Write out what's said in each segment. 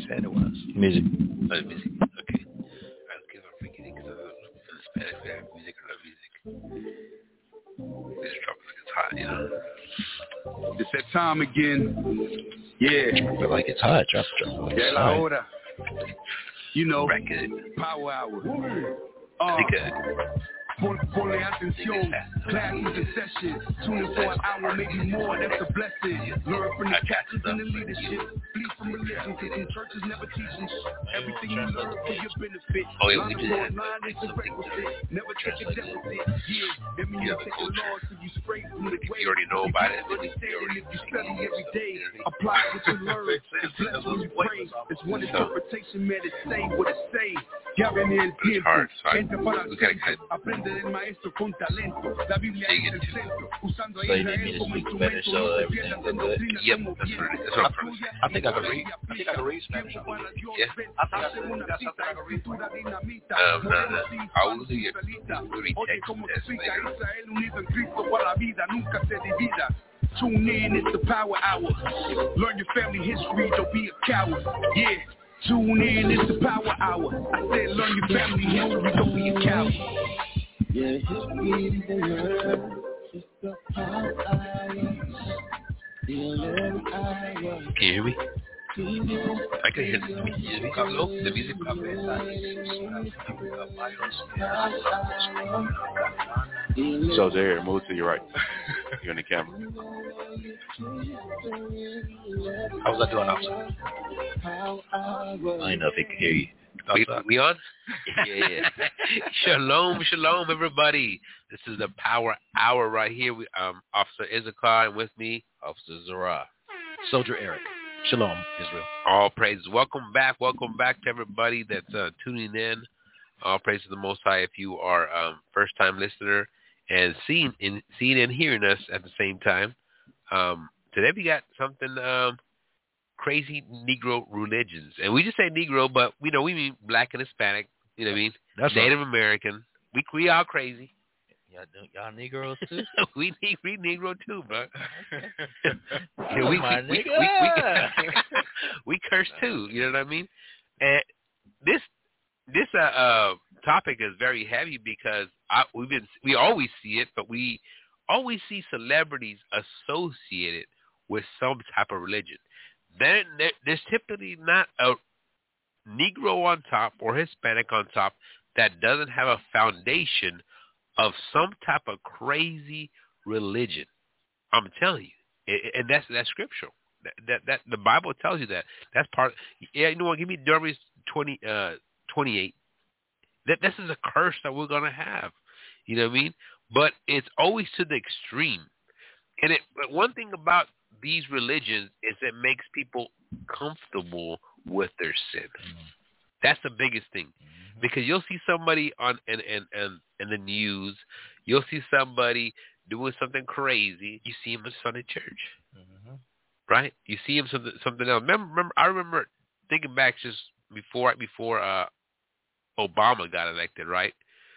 said it was. Music. Oh, music. Okay. I was giving a freaking because I was looking for the Spanish. We have music or no music. This truck is hot, you know. It's that time again. Yeah. I feel like it's hot. Drop. Yeah, la hora. You know, Record. power hour. Nigga. Ponle atención, classes in session. Tune in for an hour, maybe more, that's a blessing. Learn from the captains and the leadership. Flee from religion, cause in churches never teaching. Everything you learn for your benefit. Oh, yeah, we just had never take a deficit. Yeah, that means you take the laws so you straight from the way. You already know about it. If you study every day, apply what you learn. It's blessed when you pray. It's one interpretation, man, it say what it say. Llame el tiempo. Entra para aprende del maestro con talento. La Biblia es el centro. Usando a Israel como instrumento. No se pierdan de doctrina como bien. I think I can read. Spanish. Yeah. I think I can read. I'll do it. Oye, como explica Israel unido en Cristo para la vida, nunca se divida. Tune in, it's the power hour. Learn your family history, don't be a coward. Yeah. Tune in, it's the power hour. I said learn your family history, don't be a coward. Yeah, history the word, it's the power hour. Can you hear me? I can hear the music. Hello? The music. So there, move to your right. You're in the camera. How's that doing, officer? I don't know if he can hear you. We on? Yeah. Shalom, everybody. This is the Power Hour right here. Officer Issachar, and with me, Officer Zara. Soldier Eric. Shalom, Israel. All praises. Welcome back to everybody that's tuning in. All praise to the Most High. If you are first-time listener and seeing and hearing us at the same time, today we got something crazy Negro religions, and we just say Negro, but we mean Black and Hispanic. You know what I mean? That's Native right. American. We all crazy. Y'all Negroes too? we Negro too, bro. We curse too. You know what I mean? And this topic is very heavy because we always see it, but we always see celebrities associated with some type of religion. There's typically not a Negro on top or Hispanic on top that doesn't have a foundation of some type of crazy religion. I'm telling you, and that's scriptural. That the Bible tells you that. That's part. Yeah, you know what? Give me Deuteronomy 28. That this is a curse that we're gonna have. You know what I mean? But it's always to the extreme. And but one thing about these religions is it makes people comfortable with their sin. That's the biggest thing, because you'll see somebody on in the news, you'll see somebody doing something crazy. You see him in Sunday church, right? You see him something else. I remember thinking back just before Obama got elected, right?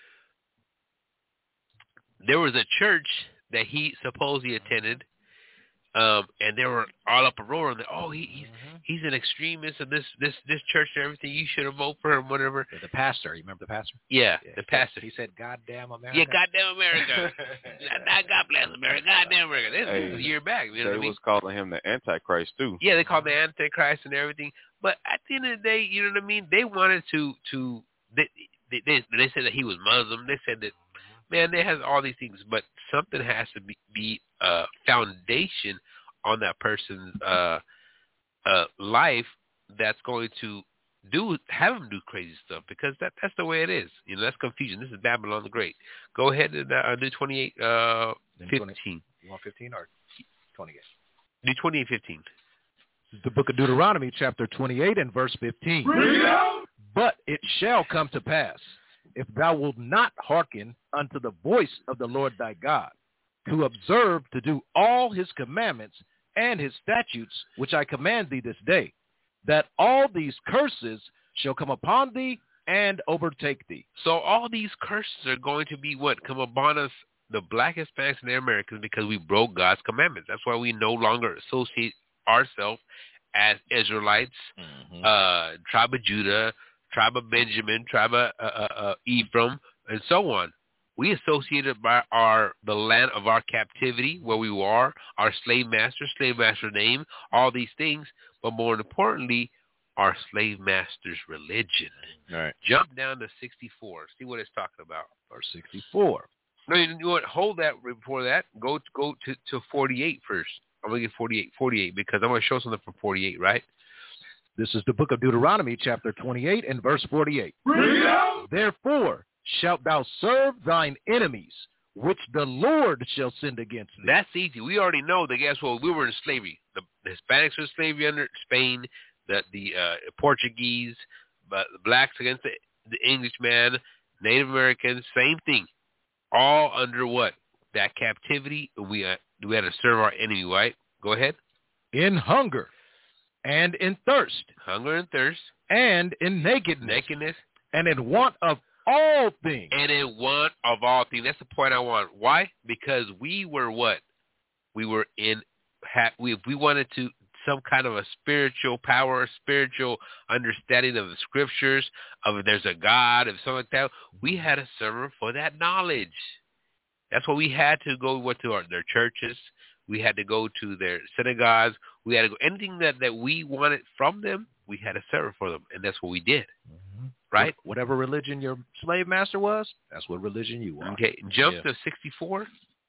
There was a church that he supposedly attended. And they were all up a roar. And he's an extremist of this church and everything. You should have voted for him, whatever. The pastor, you remember the pastor? Yeah, the pastor. He said, "Goddamn America." Yeah, goddamn America. God bless America. Goddamn America. This was a year back. You know what I mean? They was calling him the Antichrist too. Yeah, they called the Antichrist and everything. But at the end of the day, you know what I mean? They wanted to they said that he was Muslim. They said that, man, there has all these things, but something has to be a foundation on that person's life that's going to have him do crazy stuff, because that's the way it is. You know, that's confusion. This is Babylon the Great. Go ahead and do 28, 15. You want 15 or 28? Do 28, 15. This is the book of Deuteronomy, chapter 28 and verse 15. But it shall come to pass, if thou wilt not hearken unto the voice of the Lord thy God, to observe to do all his commandments and his statutes, which I command thee this day, that all these curses shall come upon thee and overtake thee. So all these curses are going to be what? Come upon us, the Black, Hispanics, and the Americans, because we broke God's commandments. That's why we no longer associate ourselves as Israelites tribe of Judah, tribe of Benjamin, tribe of Ephraim, and so on. We associated by the land of our captivity, where we were, our slave master name, all these things, but more importantly, our slave master's religion. All right. Jump down to 64. See what it's talking about. Verse 64. No, you know what? Hold that before that. Go to 48 first. I'm going to get 48 because I'm going to show something from 48, right? This is the book of Deuteronomy, chapter 28 and verse 48. Therefore shalt thou serve thine enemies, which the Lord shall send against thee. That's easy. We already know that, guess what? We were in slavery. The Hispanics were in slavery under Spain, the Portuguese, but the blacks against the Englishman, Native Americans, same thing. All under what? That captivity. We had to serve our enemy, right? Go ahead. In hunger and in thirst. Hunger and thirst. And in nakedness. And in want of all things. And in want of all things. That's the point I want. Why? Because we were what? We were if we wanted to some kind of a spiritual power, spiritual understanding of the scriptures, of if there's a God, of something like that, we had to serve for that knowledge. That's why we had to go to their churches. We had to go to their synagogues. We had to go anything that we wanted from them. We had to serve for them, and that's what we did. Mm-hmm. Right? Whatever religion your slave master was, that's what religion you are. Okay, jump to 64.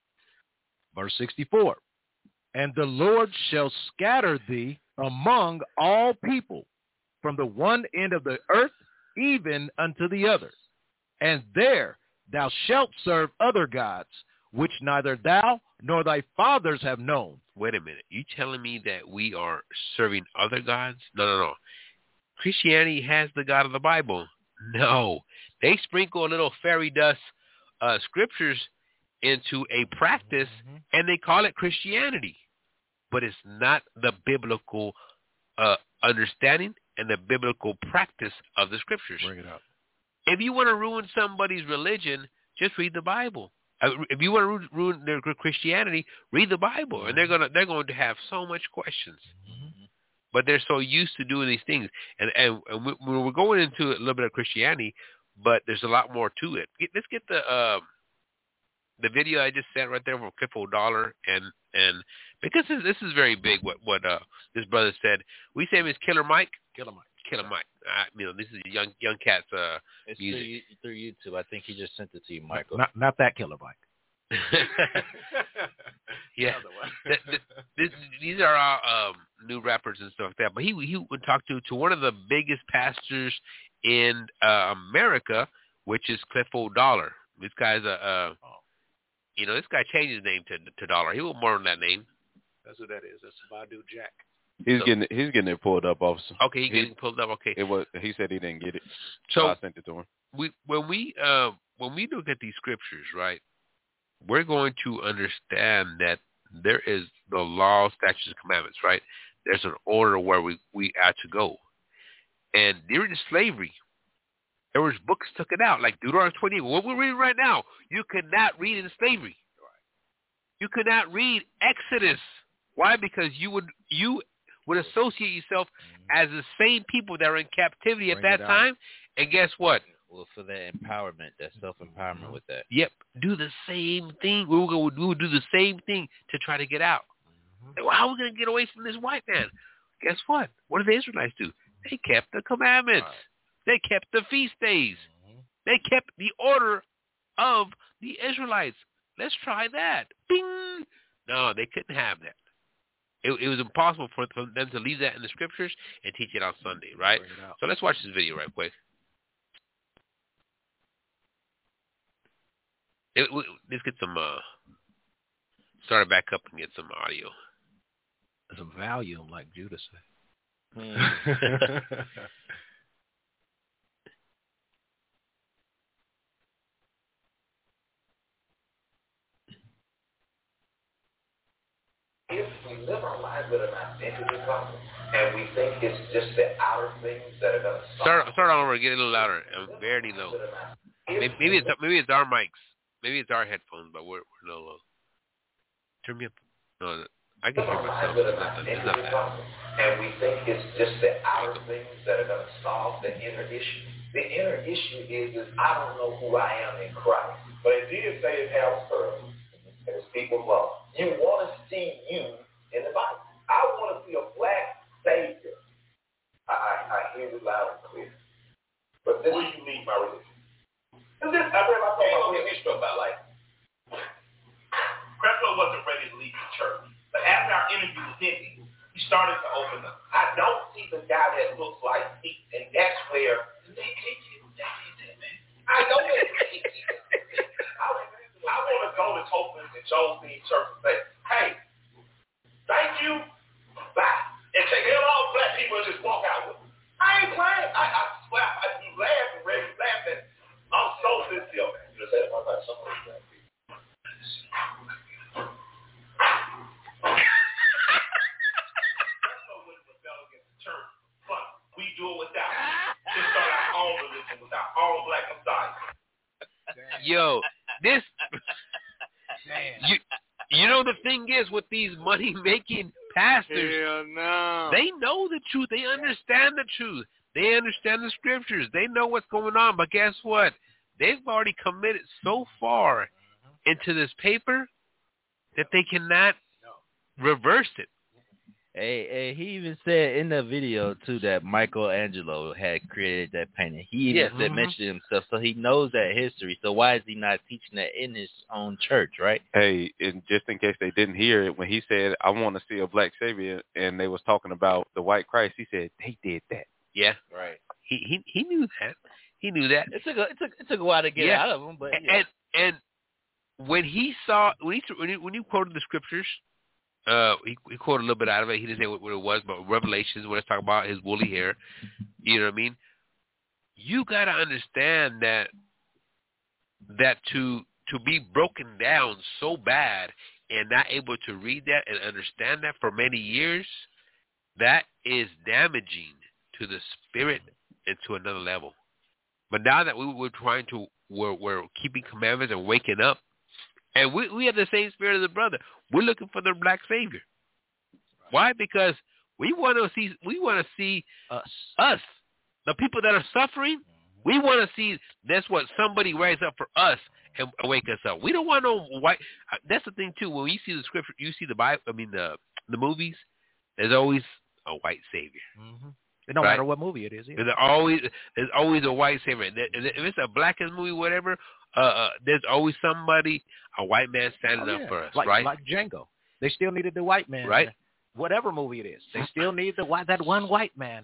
Verse 64. And the Lord shall scatter thee among all people, from the one end of the earth even unto the other. And there thou shalt serve other gods, which neither thou nor thy fathers have known. Wait a minute. You telling me that we are serving other gods? No. Christianity has the God of the Bible. No. They sprinkle a little fairy dust scriptures into a practice, and they call it Christianity. But it's not the biblical understanding and the biblical practice of the scriptures. Bring it up. If you want to ruin somebody's religion, just read the Bible. If you want to ruin their Christianity, read the Bible, and they're going to have so much questions. Mm-hmm. But they're so used to doing these things, and we're going into a little bit of Christianity, but there's a lot more to it. Let's get the video I just sent right there from Cliff O'Dollar, and because this is very big, what this brother said. We say him is Killer Mike. Killer Mike. This is young cat's it's music. Through YouTube. I think he just sent it to you, Michael. Not that Killer Mike. Yeah. These are all new rappers and stuff like that. But he would talk to one of the biggest pastors in America, which is Cliff O'Dollar. This guy's this guy changed his name to Dollar. He was more than that name. That's what that is. That's Badu Jack. He's getting it pulled up, officer. Okay, he's getting pulled up. Okay. He said he didn't get it. So I sent it to him. When we look at these scriptures, right, we're going to understand that there is the law, statutes, and commandments, right? There's an order where we had to go. And during slavery, there was books took it out, like Deuteronomy 28. What we're reading right now, you could not read in slavery. You could not read Exodus. Why? Because you would associate yourself as the same people that were in captivity at that time. And guess what? Well, for that empowerment, that self-empowerment with that. Yep. Do the same thing. We would do the same thing to try to get out. Mm-hmm. Well, how are we going to get away from this white man? Guess what? What did the Israelites do? They kept the commandments. Right. They kept the feast days. Mm-hmm. They kept the order of the Israelites. Let's try that. Bing! No, they couldn't have that. It was impossible for them to leave that in the scriptures and teach it on Sunday, right? So let's watch this video right quick. Let's get some, start it back up and get some audio. Some volume, like Judah said. If we live our lives with an identity problem, and we think it's just the outer things that are going to start on over, get a little louder. I'm very low. Maybe it's our mics. Maybe it's our headphones, but we're low. Turn me up. No, I can hear myself. It's not that. And we think it's just the outer things that are going to solve the inner issue. The inner issue is I don't know who I am in Christ. But it did say in Harold Sterling and his people of law, you want to see you in the Bible. I want to see a black Savior. I hear it loud and clear. But this, what do you mean by religion? I read my thing on the history about life. Creflo wasn't ready to leave the church. But after our interview with him, he started to open up. I don't see the guy that looks like me, and that's where I know that. I want to go to Copeland and Jones Bean Church and say, hey, thank you, bye. And take it all black people and just walk out with them. I ain't playing. I swear, you laugh and Reggie laughing. I'm so sincere, man. You just said about some of those black people. That's no way to rebel against the church, but we do it without. Just start our own religion with our own black Messiah. Yo, this. You know the thing is with these money-making pastors, they know the truth. They understand the truth. They understand the scriptures. They know what's going on. But guess what? They've already committed so far into this paper that they cannot reverse it. Hey, he even said in the video, too, that Michelangelo had created that painting. He even mentioned himself, so he knows that history. So why is he not teaching that in his own church, right? Hey, and just in case they didn't hear it, when he said, I want to see a black savior, and they was talking about the white Christ, he said, they did that. Yeah. Right. He knew that. He knew that. It took a while to get out of him, but and when he saw when you quoted the scriptures, he quoted a little bit out of it. He didn't say what it was, but Revelations, when it's talking about his woolly hair, you know what I mean? You got to understand that to be broken down so bad and not able to read that and understand that for many years, that is damaging to the spirit and to another level. But now that we're keeping commandments and waking up, and we have the same spirit as the brother. We're looking for the black savior. Why? Because we want to see us, the people that are suffering. We want to see that's what somebody rise up for us and wake us up. We don't want no white. That's the thing too. When you see the scripture, you see the Bible. I mean the movies. There's always a white savior. Mm-hmm. It don't matter what movie it is. Either. There's always a white savior. If it's a blackest movie, whatever, there's always somebody, a white man standing up for us, right? Like Django. They still needed the white man, right? Whatever movie it is, they still need that one white man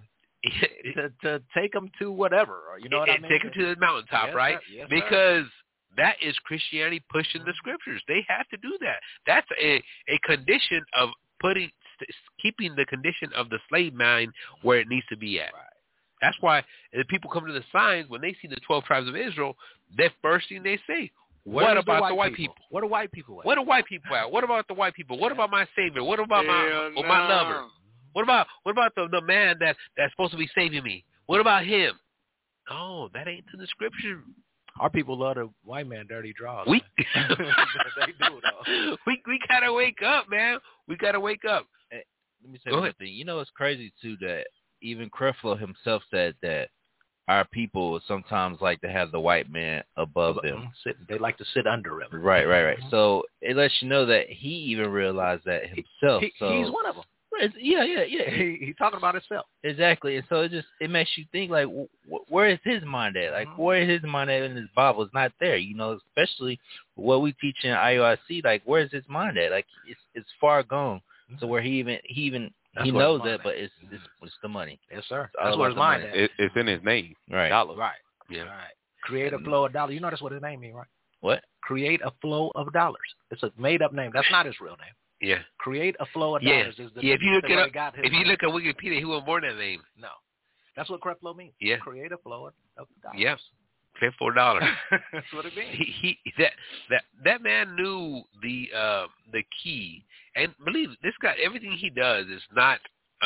to take them to whatever. You know what I mean? Take them to the mountaintop, right? Yes, because that is Christianity pushing the scriptures. They have to do that. That's a condition of keeping the condition of the slave mind where it needs to be at. Right. That's why the people come to the signs when they see the 12 tribes of Israel. The first thing they say, "What about the white people? What are white people at? What are white people at? What about the white people? What about my Savior? What about my lover? What about the man that's supposed to be saving me? What about him? Oh, that ain't in the scripture." Our people love the white man dirty draws. They do, though. We gotta wake up, man. We gotta wake up. Hey, let me say one thing. You know, it's crazy too that even Creflo himself said that our people sometimes like to have the white man above them. They like to sit under him. Right. So it lets you know that he even realized that himself. He's one of them. Yeah. He's talking about himself. Exactly. And so it makes you think, like, where is his mind at? Like, where is his mind at in his Bible? It's not there, you know, especially what we teach in IOIC. Like, where is his mind at? Like, it's far gone to where he knows that, but it's the money. Yes, sir. That's where his mind at. It's in his name. Right. Dollars. Right. Yeah. Right. Create a flow of dollars. You know that's what his name means, right? What? Create a flow of dollars. It's a made-up name. That's not his real name. Yeah. Create a flow of dollars. Is the, if you look it up, if you look at Wikipedia, he wasn't born that name. No. That's what Creflo means. Yeah. Create a flow of dollars. Yes. Pay $4. That's what it means. That man knew the key, and believe this guy. Everything he does is not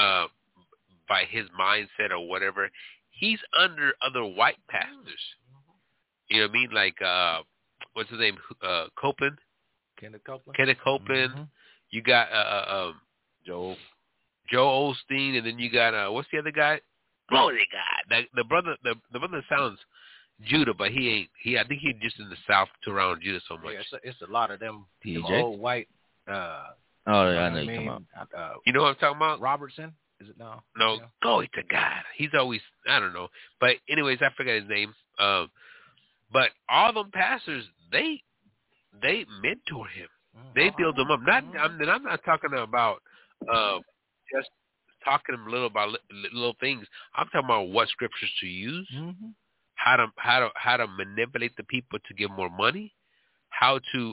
by his mindset or whatever. He's under other white pastors. You know what I mean? Like what's his name? Copeland. Kenneth Copeland. Mm-hmm. You got Joe Osteen, and then you got what's the other guy? Glory to God. The brother sounds Judah, but he ain't. I think he's just in the South to around Judah so much. Yeah, it's a lot of them TJ? old white. Oh, yeah, I know I you're mean, talking about. You know what I'm talking about? Robertson, is it now? No, Yeah. glory to God. He's always, I don't know. But anyways, I forgot his name. But all them pastors, they mentor him. They build him up. I'm not talking about just talking to him little about little things. I'm talking about what scriptures to use, how to manipulate the people to give more money, how to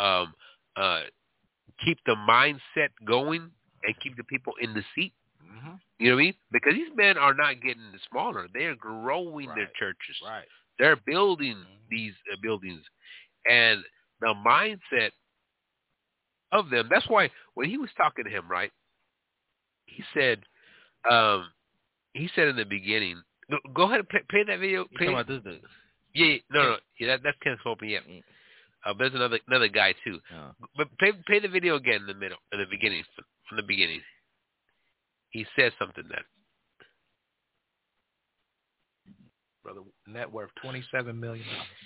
keep the mindset going and keep the people in the seat. You know what I mean? Because these men are not getting smaller; they're growing their churches. Right. They're building these buildings, and the mindset of them. That's why when he was talking to him, right? He said in the beginning. Go ahead and play that video. You talking about this dude? Yeah, no. Yeah, that's Kenneth Copeland. Yeah. There's another guy too. Oh. But play the video again in the middle, in the beginning, from the beginning. He says something that. Brother, net worth $27 million.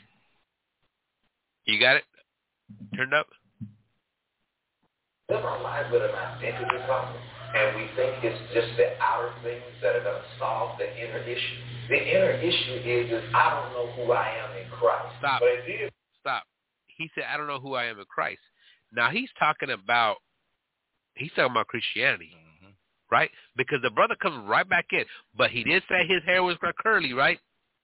You got it? Turned up? Live our lives with an identity problem, and we think it's just the outer things that are going to solve the inner issue. The inner issue is I don't know who I am in Christ. Stop. But it is. Stop. He said, I don't know who I am in Christ. Now, he's talking about Christianity, right? Because the brother comes right back in. But he did say his hair was curly, right?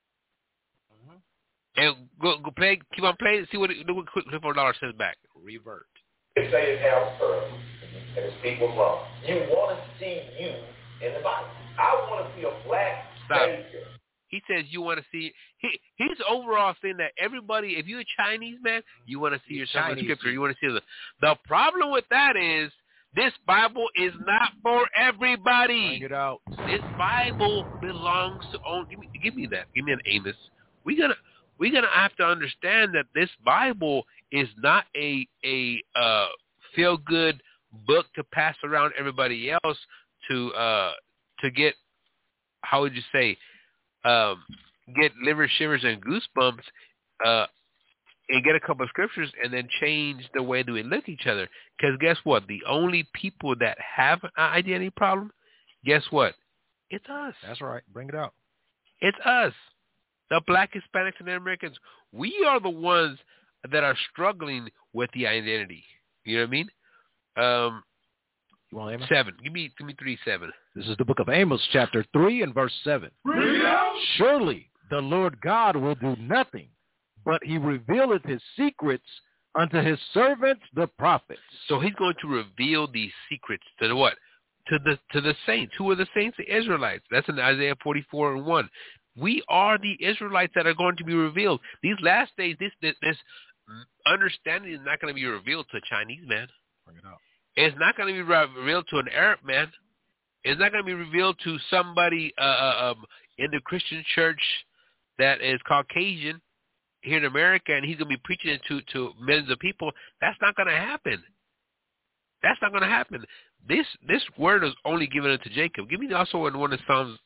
And go play, keep on playing, see what Clifford Dollar says back. Revert. It say it has pearls and it speak with love. You want to see you in the Bible. I want to see a black Savior. He says you want to see. He's overall saying that everybody, if you're a Chinese man, you want to see yourself in the scripture. You want to see the problem with that is this Bible is not for everybody. Bring it out. This Bible belongs to only. Give me that. Give me an Amos. We're gonna have to understand that this Bible is not a feel good book to pass around everybody else to get, how would you say, get liver shivers and goosebumps and get a couple of scriptures and then change the way that we look at each other. Because guess what? The only people that have an identity problem, guess what? It's us. That's right. Bring it out. It's us. The Black, Hispanics, and Americans. We are the ones that are struggling with the identity. You know what I mean? You want Amos? 7. Give me 3:7. This is the book of Amos, chapter 3 and verse 7. Surely the Lord God will do nothing, but he revealeth his secrets unto his servants the prophets. So he's going to reveal these secrets to the what? To the saints. Who are the saints? The Israelites. That's in Isaiah 44:1. We are the Israelites that are going to be revealed. These last days, this understanding is not going to be revealed to a Chinese man. Bring it out. It's not going to be revealed to an Arab man. It's not going to be revealed to somebody in the Christian church that is Caucasian here in America, and he's going to be preaching it to millions of people. That's not going to happen. That's not going to happen. This word is only given unto Jacob. Give me also in one of Psalms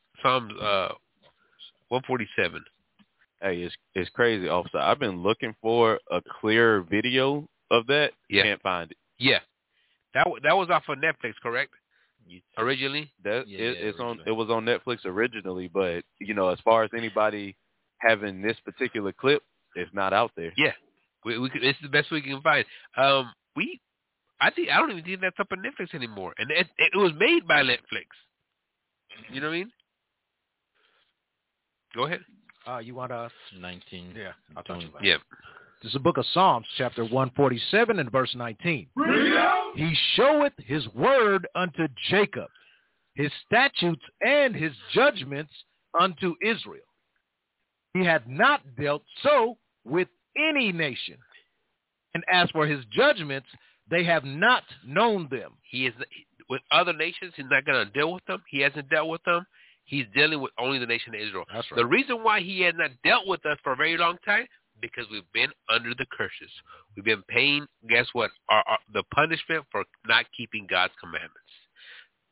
147. Hey, it's crazy, officer. I've been looking for a clear video of that. Yeah. Can't find it. Yeah. That was off of Netflix, correct? Originally? It was on Netflix originally, but as far as anybody having this particular clip, it's not out there. Yeah. It's the best we can find. I don't even think that's up on Netflix anymore. And it was made by Netflix. You know what I mean? Go ahead. You want 19. Yeah, I'll talk about it. Yeah. This is the book of Psalms, chapter 147 and verse 19. He showeth his word unto Jacob, his statutes and his judgments unto Israel. He had not dealt so with any nation. And as for his judgments, they have not known them. He is with other nations. He's not going to deal with them. He hasn't dealt with them. He's dealing with only the nation of Israel. That's right. The reason why he has not dealt with us for a very long time, because we've been under the curses. We've been paying, guess what, the punishment for not keeping God's commandments.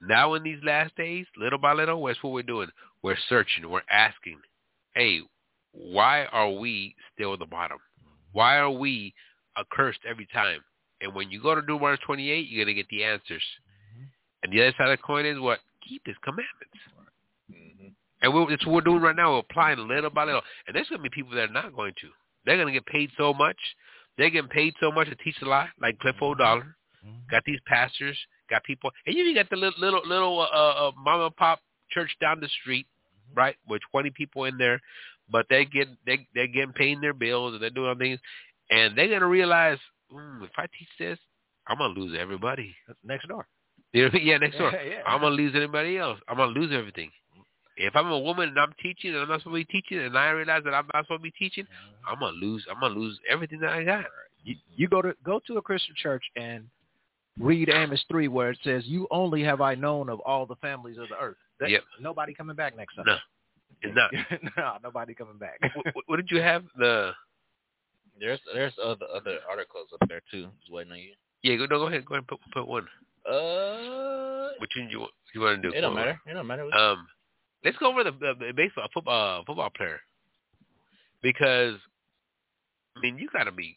Now in these last days, little by little, that's what we're doing. We're searching. We're asking, hey, why are we still at the bottom? Why are we accursed every time? And when you go to Deuteronomy 28, you're going to get the answers. And the other side of the coin is what? Keep his commandments. And that's what we're doing right now. We're applying little by little. And there's going to be people that are not going to. They're going to get paid so much. They're getting paid so much to teach a lot, like Cliff O'Dollar. Got these pastors, got people. And you got the little mom and pop church down the street, right, with 20 people in there. But they're getting paying their bills, and they're doing things. And they're going to realize, if I teach this, I'm going to lose everybody. That's next door. Yeah, next door. Yeah. I'm going to lose anybody else. I'm going to lose everything. If I'm a woman and I'm teaching and I'm not supposed to be teaching, and I realize that I'm not supposed to be teaching, I'm gonna lose everything that I got. You go to a Christian church and read Amos 3, where it says, "You only have I known of all the families of the earth." Nobody coming back next Sunday. No, it's not. No, nobody coming back. What did you have? There's other articles up there too. Just waiting on you. Yeah, go ahead and put one. Which one you want to do? It don't matter. Let's go over the baseball football player, because I mean you gotta be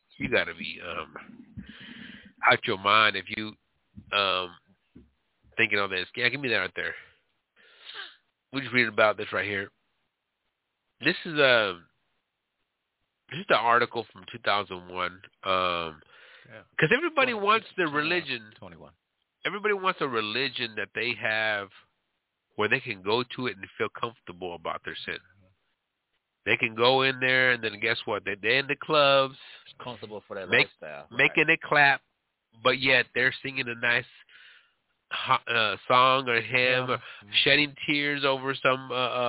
out your mind if you thinking on this. Yeah, give me that right there. We just read about this right here. This is the article from 2001. Because everybody wants the religion. 21. Everybody wants a religion that they have, where they can go to it and feel comfortable about their sin. They can go in there, and then guess what? They're in the clubs. It's comfortable for that lifestyle. Making it clap, but yet they're singing a nice song or hymn, or shedding tears over some,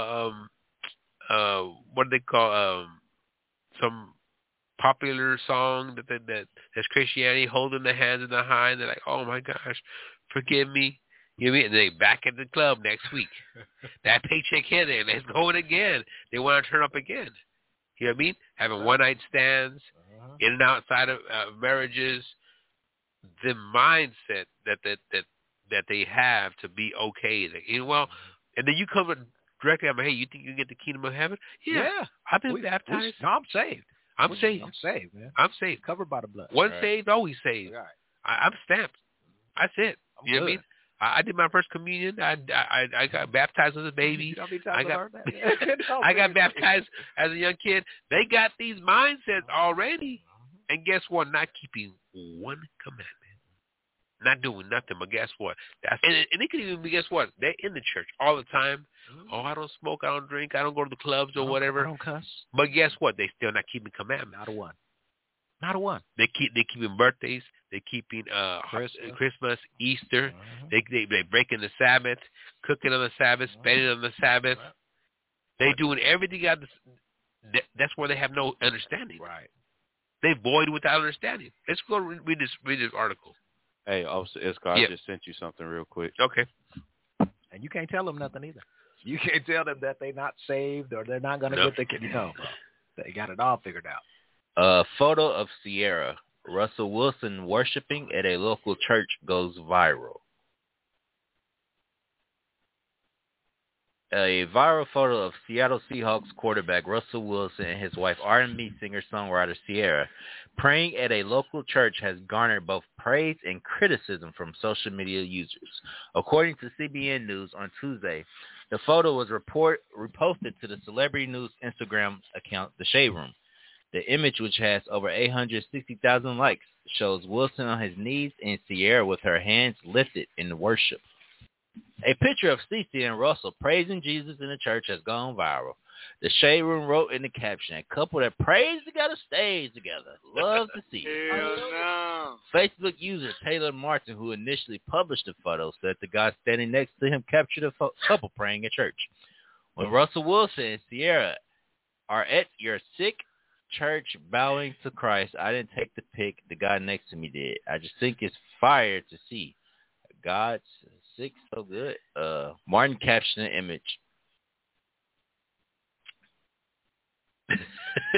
what do they call, some popular song that's Christianity, holding the hands in the high, and they're like, oh my gosh, forgive me. You know what I mean? And they back at the club next week. That paycheck hit there, and it's going again. They want to turn up again. You know what I mean? Having one-night stands, in and outside of marriages. The mindset that they have to be okay. And then you come directly up, hey, you think you can get the kingdom of heaven? Yeah. I've been baptized. No, I'm saved. I'm saved, man. I'm saved. Covered by the blood. Once saved, always saved. Right. I'm stamped. That's it. You know what I mean? I did my first communion. I got baptized as a baby. I got baptized as a young kid. They got these mindsets already. And guess what? Not keeping one commandment. Not doing nothing. But guess what? And it could even be, guess what? They're in the church all the time. Oh, I don't smoke. I don't drink. I don't go to the clubs or whatever. I don't cuss. But guess what? They still not keeping commandments. Not a one. They keeping birthdays. They keeping Christmas, Easter. They breaking the Sabbath, cooking on the Sabbath, spending on the Sabbath. They doing everything. That's where they have no understanding. Right. They void without understanding. Let's go read this article. Hey, Officer Escar, I just sent you something real quick. Okay. And you can't tell them nothing either. You can't tell them that they're not saved or they're not going to get the kid. No, they got it all figured out. A photo of Sierra Russell Wilson worshiping at a local church goes viral. A viral photo of Seattle Seahawks quarterback Russell Wilson and his wife R&B singer-songwriter Sierra praying at a local church has garnered both praise and criticism from social media users. According to CBN News on Tuesday, the photo was reposted to the celebrity news Instagram account, The Shade Room. The image, which has over 860,000 likes, shows Wilson on his knees and Sierra with her hands lifted in worship. A picture of Cece and Russell praising Jesus in the church has gone viral. The Shade Room wrote in the caption, "A couple that prays together stays together. Love to see it." Facebook user Taylor Martin, who initially published the photo, said the guy standing next to him captured a couple praying at church. When Russell Wilson and Sierra are at your sick church bowing to Christ, I didn't take the pic. The guy next to me did. I just think it's fire to see. God's sick, so good. Martin captioned the image.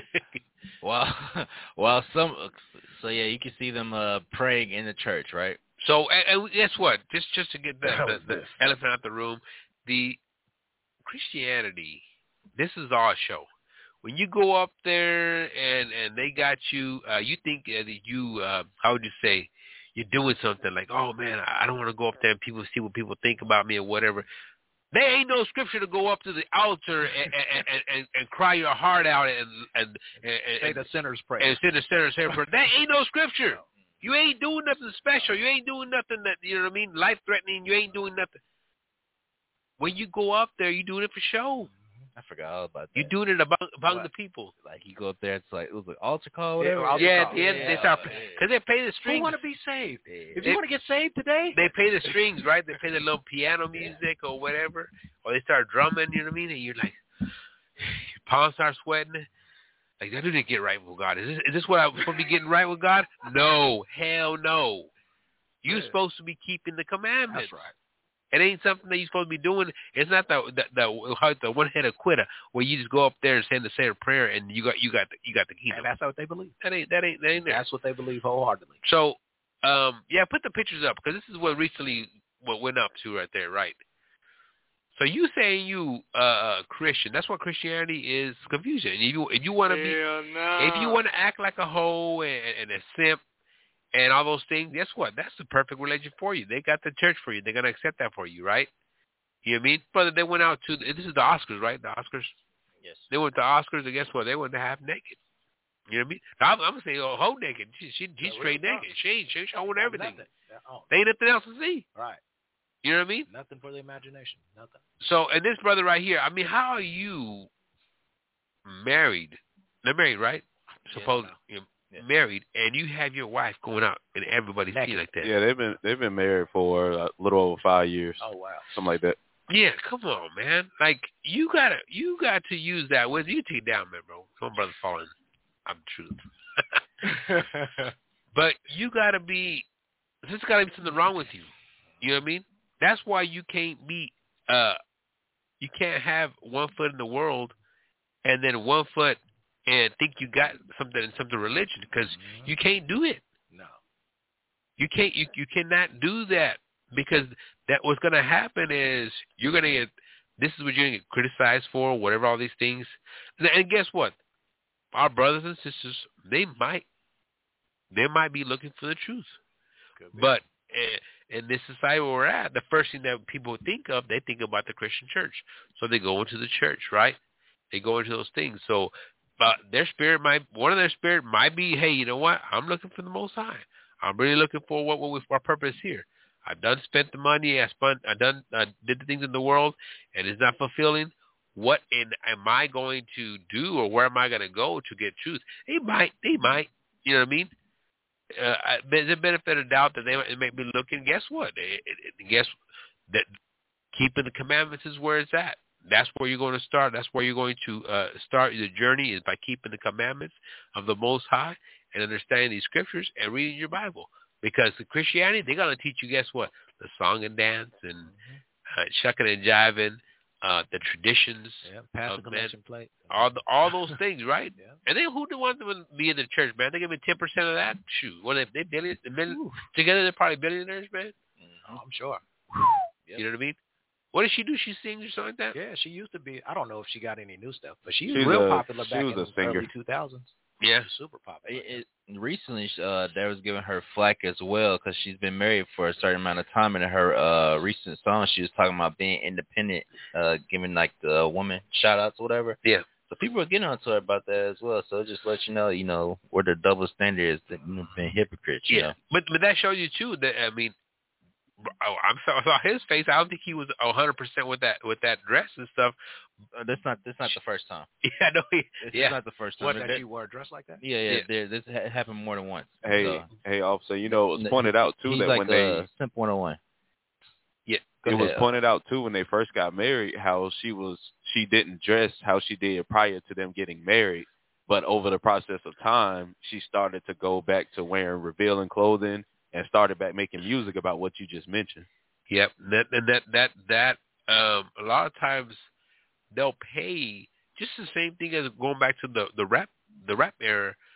While some, so yeah, you can see them praying in the church, right? So, and guess what? Just to get the elephant out the room, the Christianity, this is our show. When you go up there and they got you, you think that you, how would you say, you're doing something like, oh man, I don't want to go up there and people see what people think about me or whatever. There ain't no scripture to go up to the altar and cry your heart out and say the sinner's prayer. And say the sinner's prayer. That ain't no scripture. You ain't doing nothing special. You ain't doing nothing that, you know what I mean, life-threatening. You ain't doing nothing. When you go up there, you doing it for show. I forgot all about that. You're doing it among the people. Like you go up there, it's like, it was like altar call, whatever. Yeah, at the end, they start, because they pay the strings. Who want to be saved? If you want to get saved today, they pay the strings, right? They play the little piano music or whatever, or they start drumming, you know what I mean? And you're like, your palms start sweating. Like, that didn't get right with God. Is this what I'm supposed to be getting right with God? No, hell no. You're supposed to be keeping the commandments. That's right. It ain't something that you're supposed to be doing. It's not the one-headed quitter where you just go up there and say the same prayer and you got the kingdom. And that's what they believe. That ain't there. That's what they believe wholeheartedly. So, put the pictures up because this is what recently what went up to right there, right? So you saying you Christian? That's what Christianity is, confusion. And if you want to be, if you want to act like a hoe and a simp and all those things, guess what? That's the perfect religion for you. They got the church for you. They're gonna accept that for you, right? You know what I mean? Brother, they went out to this is the Oscars, right? The Oscars. Yes. They went to Oscars, and guess what? They went to half naked. You know what I mean? Now, I'm gonna say, hoe naked. She's straight naked. She's showing everything. There ain't nothing else to see. Right. You know what I mean? Nothing for the imagination. Nothing. So, and this brother right here, I mean, how are you married? They're married, right? Supposedly, you're married, and you have your wife going out, and everybody see like that. Yeah, they've been married for a little over 5 years. Oh wow, something like that. Yeah, come on, man. Like you got to use that wisdom. You take it down, man, bro. Come on, brother, falling. I'm the truth. But you gotta be. There's gotta be something wrong with you. You know what I mean? That's why you can't be. You can't have 1 foot in the world, and then 1 foot and think you got something in some religion, because you can't do it. No. You can't. You cannot do that, because that what's going to happen is you're going to get. This is what you're going to get criticized for, whatever all these things. And guess what? Our brothers and sisters, they might be looking for the truth, but in this society where we're at, the first thing that people think of, they think about the Christian church. So they go into the church, right? They go into those things. So one of their spirit might be, hey, you know what? I'm looking for the Most High. I'm really looking for what our purpose here. I've done spent the money. I did the things in the world, and it's not fulfilling. What am I going to do, or where am I going to go to get truth? They might. You know what I mean? There's a benefit of doubt that they may be looking. Guess what? Guess that keeping the commandments is where it's at. That's where you're going to start. That's where you're going to start the journey, is by keeping the commandments of the Most High and understanding these scriptures and reading your Bible. Because the Christianity, they're going to teach you, guess what? The song and dance and shucking and jiving, the traditions, passing the collection plate, all those things, right? Yeah. And then who do want to be in the church, man? They give me 10% of that. Shoot, what if they billions together? They're probably billionaires, man. Oh, I'm sure. You know what I mean? What does she do? She sings or something like that? Yeah, she used to be. I don't know if she got any new stuff, but she's real popular back in the early 2000s. Yeah, super popular. Recently, they was giving her flack as well, because she's been married for a certain amount of time. And in her recent song, she was talking about being independent, giving like the woman shout outs or whatever. Yeah. So people are getting onto her about that as well. So it just lets you know, where the double standard is, that been hypocrites. You know? But that shows you too that, I mean, I saw his face. I don't think he was 100% with that dress and stuff. That's not the first time. Yeah, no, It's not the first time. What, that she wore a dress like that? Yeah. This happened more than once. Hey, officer, it was pointed out too that like when they Simp 101. Yeah, it was pointed out too when they first got married how she didn't dress how she did prior to them getting married, but over the process of time, she started to go back to wearing revealing clothing and started back making music about what you just mentioned. Yep, that a lot of times they'll pay just the same thing as going back to the rap era.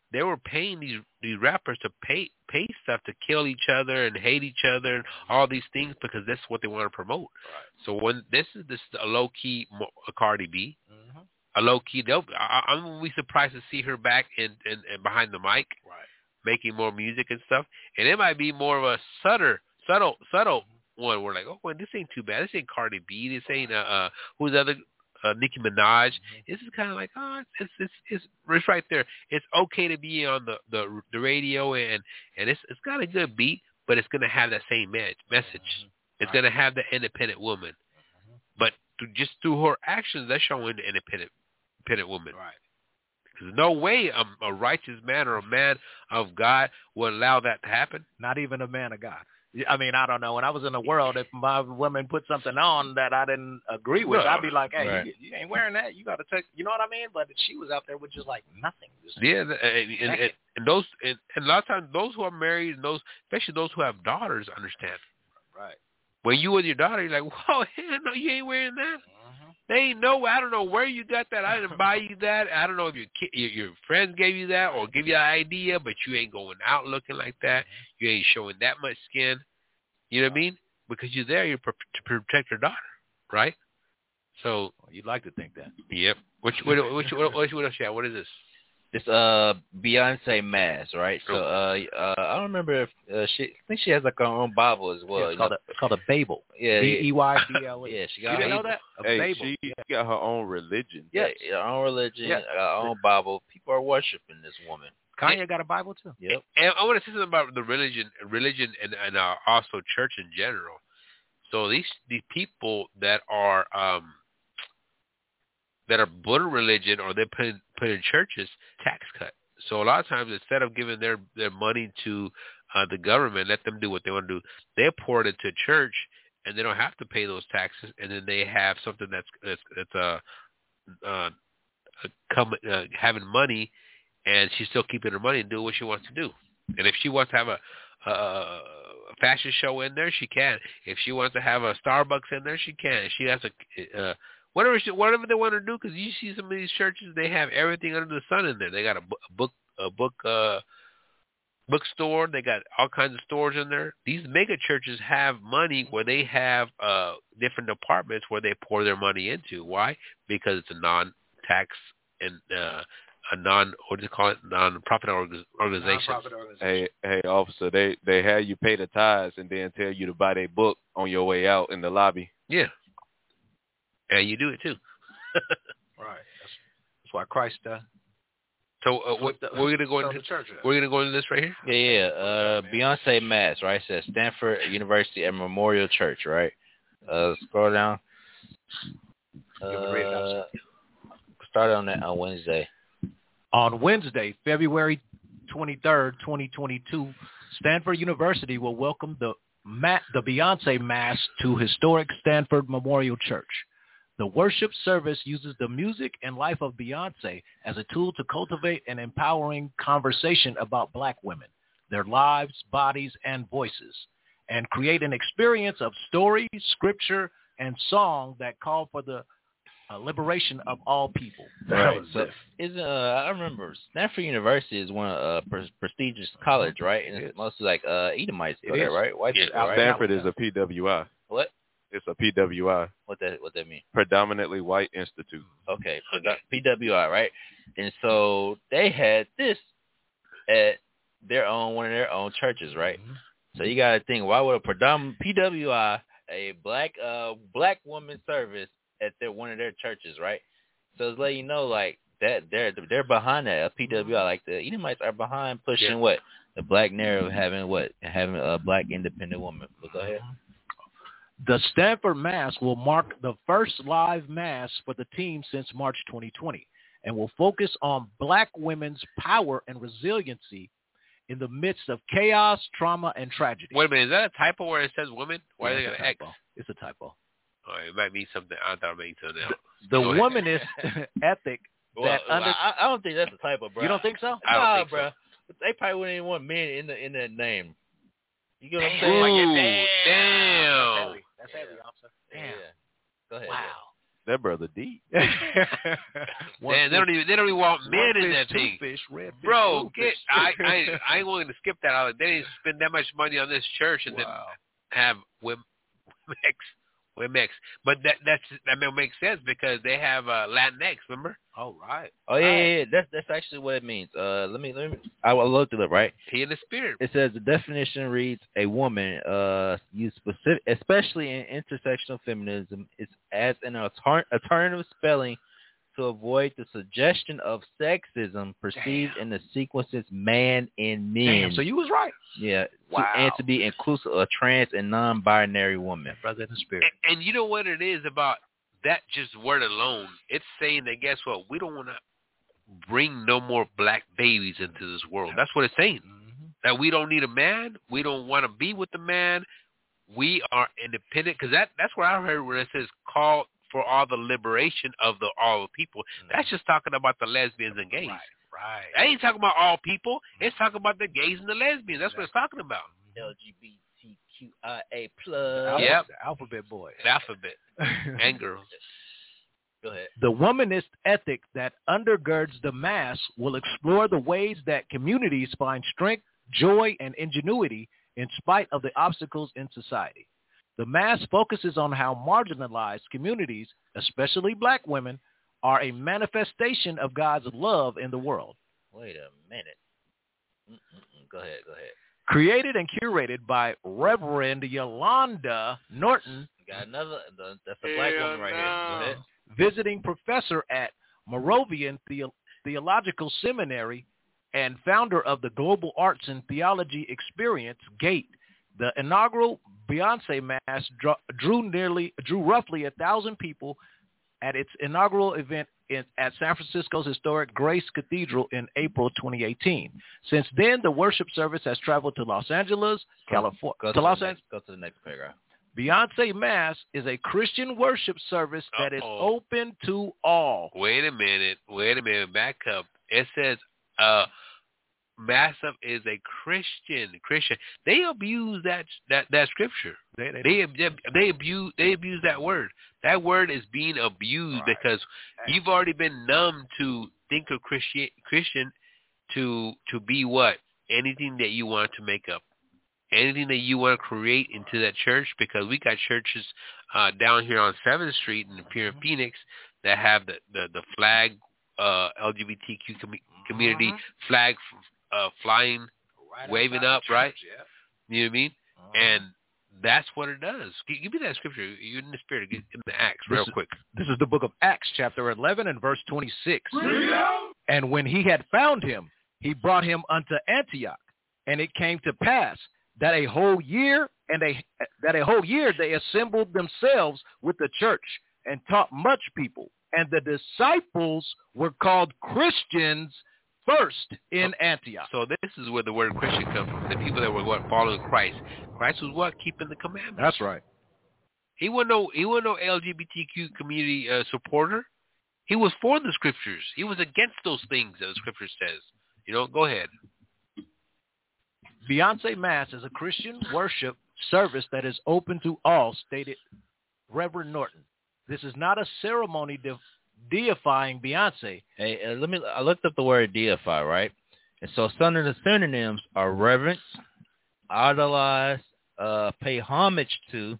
they were paying these rappers to pay stuff to kill each other and hate each other and all these things because that's what they want to promote. Right. So when this is a low key Cardi B, a low key, I'm gonna be surprised to see her back in behind the mic, right, making more music and stuff. And it might be more of a subtle one. We're like, oh, well, this ain't too bad. This ain't Cardi B. This ain't who's the other. Nicki Minaj. This is kind of like, it's right there. It's okay to be on the radio and it's got a good beat, but it's gonna have that same message. It's gonna have the independent woman, but just through her actions, that's showing the independent woman. Right. There's no way a righteous man or a man of God would allow that to happen. Not even a man of God. I mean, I don't know. When I was in the world, if my woman put something on that I didn't agree with, I'd be like, hey, right, you ain't wearing that. You got to take, you know what I mean? But she was out there with just like nothing. And those, and a lot of times those who are married, and those, especially those who have daughters, understand. Right. When you with your daughter, you're like, whoa, hell no, you ain't wearing that. They ain't know. I don't know where you got that. I didn't buy you that. I don't know if your friends gave you that or give you an idea, but you ain't going out looking like that. You ain't showing that much skin. You know what I mean? Because you're there, you're to protect your daughter, right? So you'd like to think that. Yep. What else you have? What is this? This Beyonce mask, right? So I don't remember if I think she has like her own Bible as well. Yeah, it's called a Babel. Yeah, Beybl. Yeah, she got. You didn't know that? She got her own religion. Yeah, her own religion, her own Bible. People are worshiping this woman. Kanye got a Bible too. Yep. And I want to say something about the religion, and also church in general. So these people that are Buddha religion or they put in churches, tax cut. So a lot of times instead of giving their money to the government, let them do what they want to do, they pour it into church and they don't have to pay those taxes, and then they have something that's having money, and she's still keeping her money and doing what she wants to do. And if she wants to have a fashion show in there, she can. If she wants to have a Starbucks in there, she can. She has whatever they want to do, because you see some of these churches, they have everything under the sun in there. They got a bookstore. They got all kinds of stores in there. These mega churches have money where they have different departments where they pour their money into. Why? Because it's a non-tax and non-profit organization. Hey, officer, they have you pay the tithes and then tell you to buy their book on your way out in the lobby. Yeah. And you do it too. Right. That's why Christ So we're gonna go into church. We're gonna go into this right here. Yeah. Beyonce mass, right? It says Stanford University and Memorial Church, right? Scroll down. Start on that on Wednesday. On Wednesday, February 23rd, 2022, Stanford University will welcome the Beyonce Mass to historic Stanford Memorial Church. The worship service uses the music and life of Beyonce as a tool to cultivate an empowering conversation about Black women, their lives, bodies, and voices, and create an experience of story, scripture, and song that call for the liberation of all people. Right. So I remember Stanford University is one of prestigious college, right? And it's mostly like Edomites go there, right? White people, right? Stanford is a PWI. What? It's a PWI. What that mean? Predominantly white institute. Okay, PWI, right? And so they had this at one of their own churches, right? Mm-hmm. So you got to think, why would a predominant PWI, a black woman service at one of their churches, right? So it's letting you know, like, that they're behind that. A PWI, like the Edomites are behind pushing what? The black narrative, having a black independent woman. But go ahead. The Stanford Mass will mark the first live mass for the team since March 2020 and will focus on Black women's power and resiliency in the midst of chaos, trauma, and tragedy. Wait a minute, is that a typo where it says women? Why are they going to X? It's a typo. Oh, it might mean something. I thought it meant something else. The womanist ethic that I don't think that's a typo, bro. You don't think so? I don't think bro. So. They probably wouldn't even want men in that name. You get what I'm saying? Damn. That's heavy, officer. Damn. Yeah. Go ahead. Wow. That brother deep. Man, they don't even want men in that thing. Bro, I ain't willing to skip that. They didn't spend that much money on this church and then have Womex. But that makes sense because they have Latinx, remember? Oh, right. Oh, yeah. That's actually what it means. Let me. I looked it up, right? He in the spirit. It says the definition reads: a woman, used specific, especially in intersectional feminism, is as an alternative spelling to avoid the suggestion of sexism perceived in the sequences man and men. Damn, so you was right. Yeah. Wow. And to be inclusive of trans and non-binary women. Brother in the spirit. And you know what it is about that just word alone? It's saying that, guess what? We don't want to bring no more black babies into this world. That's what it's saying. Mm-hmm. That we don't need a man. We don't want to be with the man. We are independent. Because that's where I heard where it says call for all the liberation of all the people. Mm-hmm. That's just talking about the lesbians and gays. Right. That ain't talking about all people. It's talking about the gays and the lesbians. That's what it's talking about. LGBTQIA+. Yep. The alphabet boy. The alphabet. And girls. Go ahead. The womanist ethic that undergirds the mass will explore the ways that communities find strength, joy, and ingenuity in spite of the obstacles in society. The mass focuses on how marginalized communities, especially black women, are a manifestation of God's love in the world. Wait a minute. Go ahead. Created and curated by Reverend Yolanda Norton. Got another. That's a black woman right here. Go ahead. Visiting professor at Moravian Theological Seminary and founder of the Global Arts and Theology Experience, GATE. The inaugural Beyonce Mass drew roughly 1,000 people at its inaugural event at San Francisco's historic Grace Cathedral in April 2018. Since then, the worship service has traveled to Los Angeles, California. Go to the next paragraph. Beyonce Mass is a Christian worship service that is open to all. Wait a minute. Back up. It says Massive is a Christian. They abuse that scripture. They abuse that word. That word is being abused because you've already been numb to think of Christian to be what? Anything that you want to make up. Anything that you want to create into that church, because we got churches down here on 7th Street here in Phoenix that have the flag, LGBTQ community flag flying, waving up, right? Yeah. You know what I mean? And that's what it does. Give me that scripture. You're in the spirit. Get in the Acts real quick. This is the book of Acts, chapter 11 and verse 26. And when he had found him, he brought him unto Antioch. And it came to pass that a whole year they assembled themselves with the church and taught much people. And the disciples were called Christians first in Antioch. So this is where the word Christian comes from. The people that were following Christ. Christ was what? Keeping the commandments. That's right. He wasn't no LGBTQ community supporter. He was for the scriptures. He was against those things that the scripture says. Go ahead. Beyonce Mass is a Christian worship service that is open to all, stated Reverend Norton. This is not a ceremony deifying Beyonce. Hey, I looked up the word deify, right? And so some of the synonyms are reverence, idolize, pay homage to,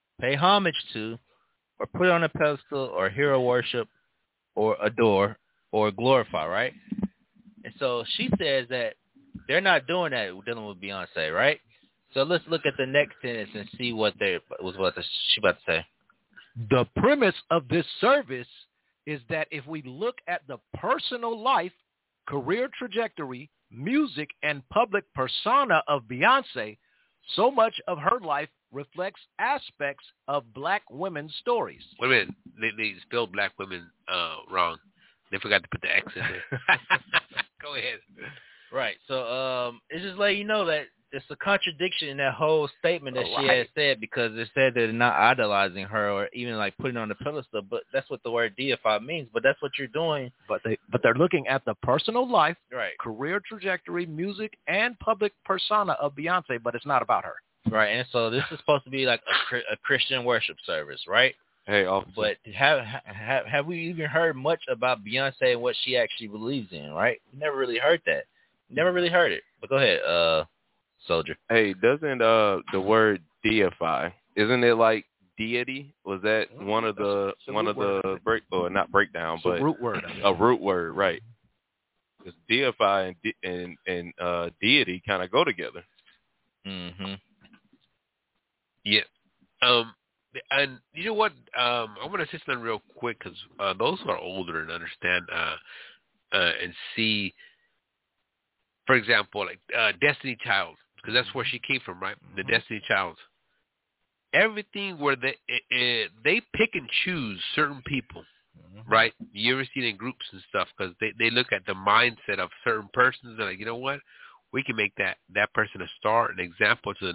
or put on a pedestal, or hero worship, or adore, or glorify, right? And so she says that they're not doing that dealing with Beyonce, right? So let's look at the next sentence and see what she about to say. The premise of this service is that if we look at the personal life, career trajectory, music, and public persona of Beyonce, so much of her life reflects aspects of black women's stories. Wait a minute. They spelled black women wrong. They forgot to put the X in there. Go ahead. Right. So it's just letting you know that it's a contradiction in that whole statement that she had said, because it said that they're not idolizing her or even like putting on the pedestal, but that's what the word deify means. But that's what you're doing. But they're looking at the personal life, right, career trajectory, music, and public persona of Beyonce, but it's not about her. Right. And so this is supposed to be like a Christian worship service, right? Hey, officer. But have we even heard much about Beyonce and what she actually believes in? Right? We never really heard that. Never really heard it. But go ahead, Soldier. Hey, doesn't the word deify, isn't it like deity? Was that one of the not breakdown, It's but a root word. a root word, right? Because deify and deity kind of go together. Mm-hmm. Yeah. And you know what? I want to say something real quick because those who are older and understand and see, for example, like Destiny Child, because that's where she came from, right? The Destiny Child. Everything where they pick and choose certain people, right? You ever see it in groups and stuff because they look at the mindset of certain persons and like, you know what? We can make that person a star, an example to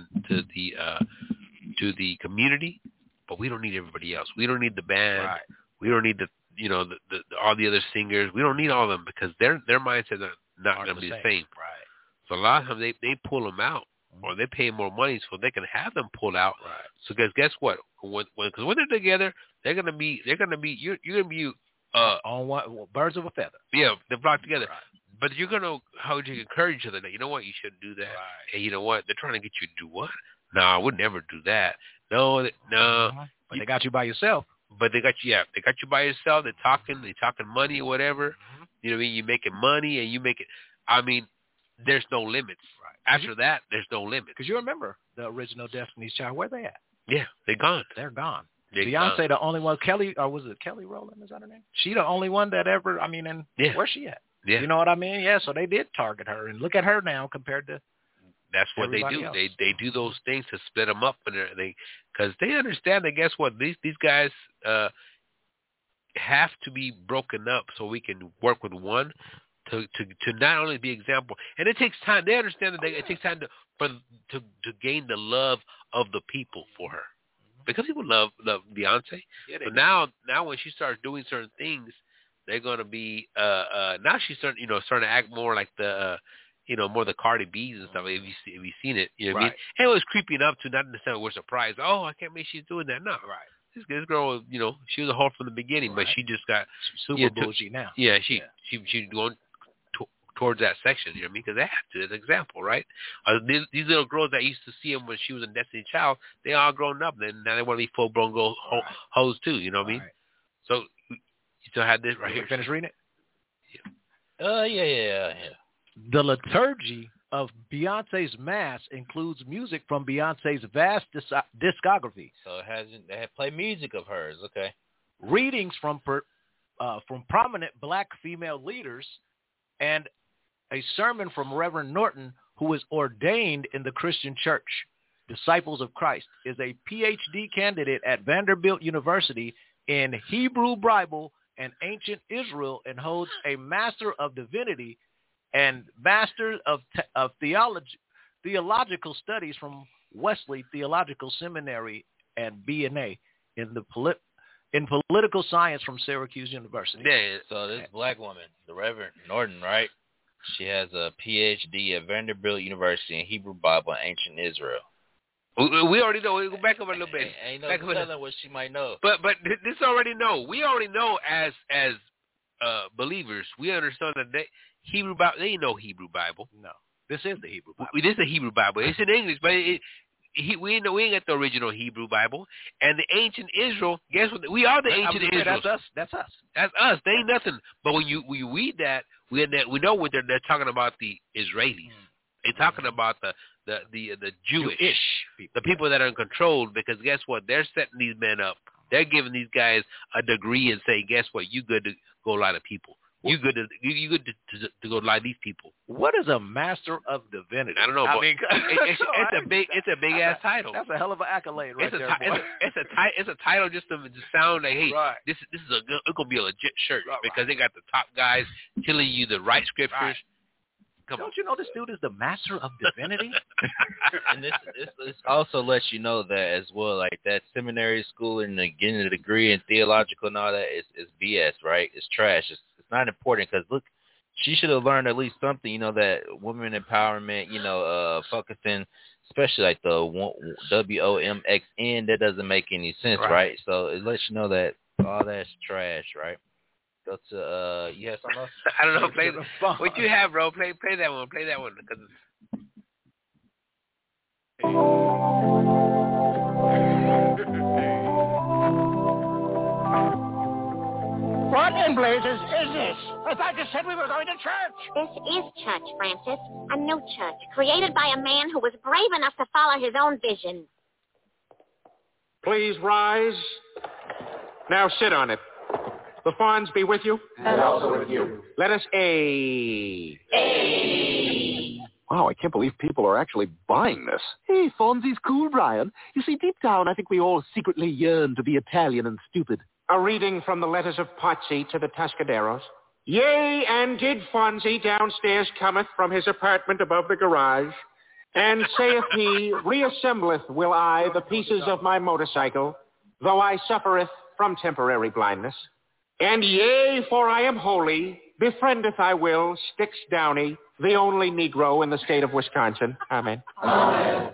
the community, but we don't need everybody else. We don't need the band. Right. We don't need the all the other singers. We don't need all of them because their mindsets are not going to be the same. Right. So a lot of times they pull them out, or they pay more money so they can have them pulled out. Right. So guess what? When they're together, they're gonna be you're gonna be on one birds of a feather. Yeah, they flock together. Right. But you're gonna how would you encourage each other? That, you know what, you shouldn't do that. Right. Hey, you know what? They're trying to get you to do what? No, I would never do that. No. But they got you by yourself. But they got you. Yeah, they got you by yourself. They're talking money or whatever. You know what I mean? You're making money and you make it. I mean, there's no limits. Right. After that, there's no limits. Because you remember the original Destiny's Child. Where they at? Yeah, they're gone. They're gone. They're Beyonce, gone. the only one. Kelly, or was it Kelly Rowland? Is that her name? She the only one that ever. I mean, and where's she at? Yeah. You know what I mean? Yeah. So they did target her, and look at her now compared to. That's what they do. Else. They do those things to split them up and everything because they understand that. Guess what? These guys have to be broken up so we can work with one to not only be example. And it takes time. They understand that it takes time to gain the love of the people for her because people love Beyonce. Yeah, so now when she starts doing certain things, they're gonna be now she's starting to act more like the. More the Cardi B's and stuff. If you've seen it, you know what I mean? And it was creeping up to not necessarily we're surprised. Oh, I can't believe she's doing that. No, right. This girl, she was a whole from the beginning, but she just got super bougie now. Yeah, she's going towards that section. You know what I mean? Because they have to, as an example, right? These little girls that used to see them when she was a Destiny Child, they all grown up. Then now they want to be full blown hoes too. You know what I mean? So you still have this right here. Finish reading it. Yeah. The liturgy of Beyonce's Mass includes music from Beyonce's vast discography. So they have played music of hers, okay. Readings from prominent black female leaders, and a sermon from Reverend Norton, who is ordained in the Christian Church. Disciples of Christ is a PhD candidate at Vanderbilt University in Hebrew Bible and Ancient Israel and holds a Master of Divinity and Master of Theological Studies from Wesley Theological Seminary and B.A. in Political Science from Syracuse University. Yeah, so this black woman, the Reverend Norton, right? She has a PhD at Vanderbilt University in Hebrew Bible and Ancient Israel. We already know. We'll go back up a little bit. Ain't no telling what she might know. But this already know. We already know as believers. We understand that Hebrew Bible. They ain't no Hebrew Bible. No, this is the Hebrew Bible. This is the Hebrew Bible. It's in English, but we ain't got the original Hebrew Bible. And the ancient Israel. Guess what? We are the ancient Israel. That's us. That's us. They ain't nothing. But when you read that, we know what they're talking about. The Israelis. They're talking about the Jewish people, the people that are in control. Because guess what? They're setting these men up. They're giving these guys a degree and say, guess what? You good to go lie to people. You good to go lie to these people. What is a Master of Divinity? I don't know. I mean, it's a big ass title. That's a hell of an accolade, right there. It's a title just to sound like, hey, this is it's gonna be a legit church because they got the top guys telling you the right scriptures. Right. Don't you know this dude is the Master of Divinity? And this also lets you know that as well, like that seminary school and getting a degree in theological and all that is BS, right? It's trash. It's not important because look, she should have learned at least something, that women empowerment, focusing especially like the WOMXN, that doesn't make any sense, right? So it lets you know that all that's trash, right? Go to you have something else? I don't know. Play what you have, bro. Play that one. Play that one because. What in blazes is this? I thought you said we were going to church. This is church, Francis. A new church created by a man who was brave enough to follow his own vision. Please rise. Now sit on it. The fawns be with you. And also with you. Let us Wow, I can't believe people are actually buying this. Hey, Fonzie's cool, Brian. You see, deep down, I think we all secretly yearn to be Italian and stupid. A reading from the letters of Pazzi to the Tascaderos. Yea, and did Fonzie downstairs cometh from his apartment above the garage, and saith he, reassembleth will I the pieces of my motorcycle, though I suffereth from temporary blindness. And yea, for I am holy, befriendeth I will Styx Downey, the only Negro in the state of Wisconsin. Amen. Amen.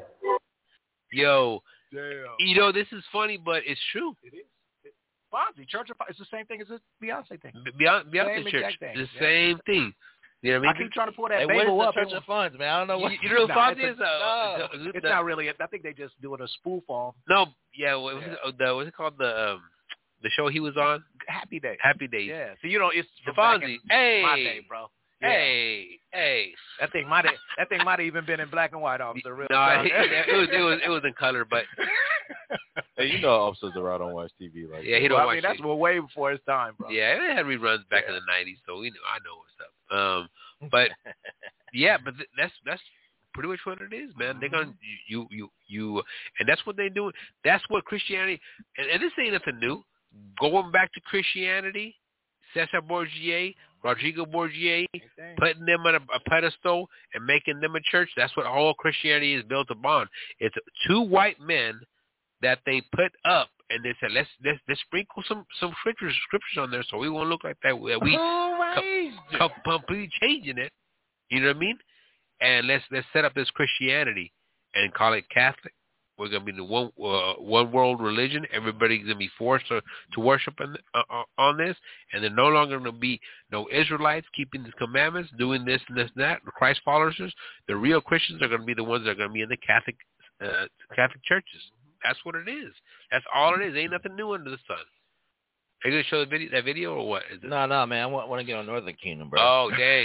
Yo, you know, this is funny, but it's true. It is. Fonzie, Church of it's the same thing as the Beyonce thing. Beyonce Church, the same thing. You know what I mean? I keep trying to pull that hey, Babel what up. is the Church of Funds, man? I don't know what. You know what Fonzie is? It's not really. I think they just doing a spoof on. No, yeah. What's it called? The show he was on? Happy Days. Happy Days. Yeah. So you know, it's the Fonzie. Hey, my day, bro. Yeah. Hey. That thing might have even been in black and white, Officer. Real no, it was in color, but. Hey, you know, Officer Dorado don't watch TV like. Yeah, he don't watch. That's way before his time, bro. Yeah, it had reruns back in the '90s, so I know what's up. But yeah, but that's pretty much what it is, man. They're gonna you, and that's what they do. That's what Christianity, and this ain't nothing new. Going back to Christianity, Cesar Borgia, Rodrigo Borgia, putting them on a pedestal and making them a church. That's what all Christianity is built upon. It's two white men that they put up, and they said, let's sprinkle some scriptures on there, so we won't look like that. We completely changing it. You know what I mean? And let's set up this Christianity and call it Catholic. We're gonna be the one world religion. Everybody's gonna be forced to worship on this, and they're no longer gonna be no Israelites keeping the commandments, doing this and this and that. The Christ followers, the real Christians, are gonna be the ones that are gonna be in the Catholic churches. That's what it is. That's all it is. Ain't nothing new under the sun. Are you gonna show that video or what? No, man. I want to get on Northern Kingdom, bro. Oh, dang.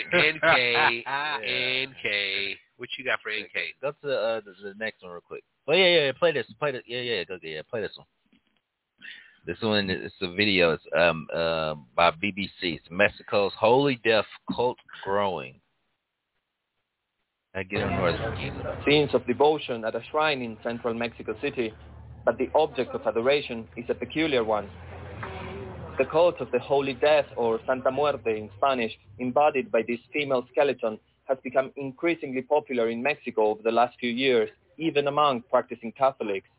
NK. What you got for NK? Go to the next one real quick. Oh yeah. Play this. Play this one. This one is a video. It's by BBC. It's Mexico's Holy Death Cult Growing. I get on Northern Kingdom. Scenes of devotion at a shrine in central Mexico City, but the object of adoration is a peculiar one. The cult of the Holy Death, or Santa Muerte in Spanish, embodied by this female skeleton, has become increasingly popular in Mexico over the last few years, even among practicing Catholics.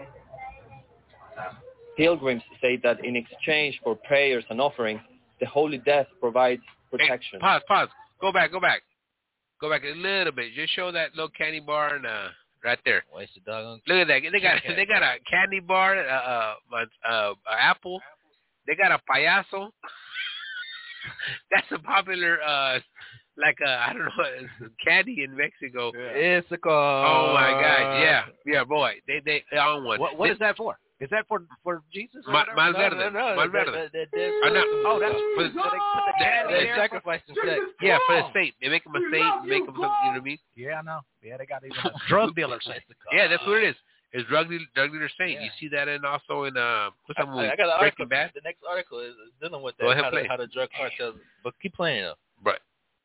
Pilgrims say that in exchange for prayers and offerings, the Holy Death provides protection. Hey, pause. Go back a little bit. Just show that little candy bar and right there. Wasted dog. Look at that. They got a candy bar, apple. They got a payaso. That's a popular, I don't know, it's candy in Mexico. Yeah. It's a call. Oh my God, yeah, boy, they own one. What is that for? Is that for Jesus? Malverde. No. Malverde. Oh, that's for they sacrifice the sex. Yeah, for the saint. They make them a saint. Make them something. You know what I mean? Yeah, I know. Yeah, they got even a drug dealer saint. Yeah, that's what it is. It's drug dealer saint. Yeah. You see that also in what's that movie? I got an Breaking article. Bad. The next article is dealing with that. Go ahead, how the drug cartels. But keep playing though. Right.